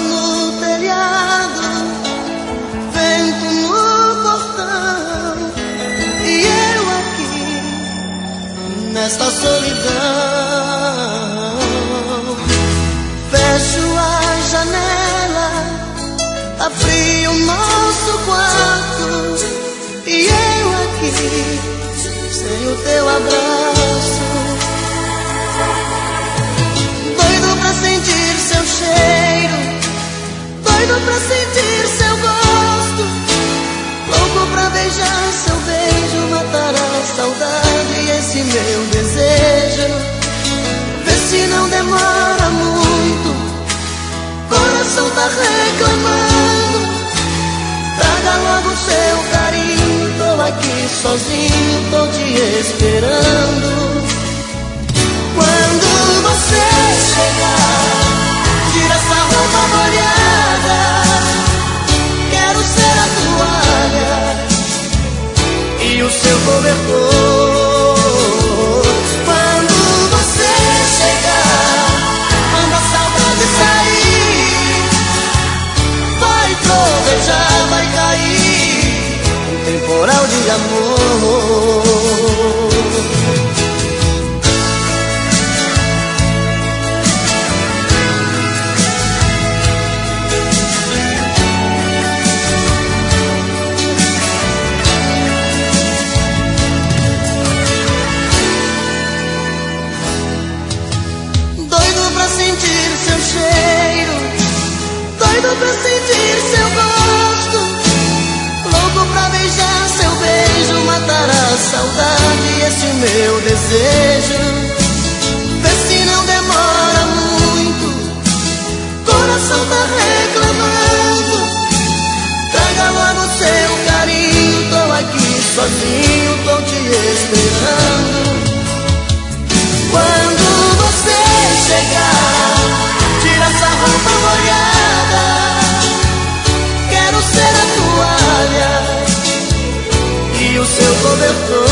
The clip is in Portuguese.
no telhado, vento no portão, e eu aqui nesta solidão. Fecho a janela, tá frio o nosso quarto, e eu aqui sem o teu abraço. Doido pra sentir seu cheiro, doido pra sentir seu gosto, louco pra beijar seu beijo, matar a saudade e esse meu desejo. Vê se não demora muito, coração tá reclamando. Traga logo seu carinho, tô aqui sozinho, tô te esperando. Quando você chegar, tira essa roupa molhada, quero ser a toalha e o seu cobertor. Quando você chegar, quando a saudade sair, vai trovejar, vai cair um temporal de amor. Doido pra sentir seu gosto, louco pra beijar seu beijo, matar a saudade e esse meu desejo. Vê se não demora muito, coração tá reclamando. Traga logo seu carinho, tô aqui sozinho, tô te esperando. Quando você chegar, tira essa roupa molhada, quero ser a toalha e o seu cobertor.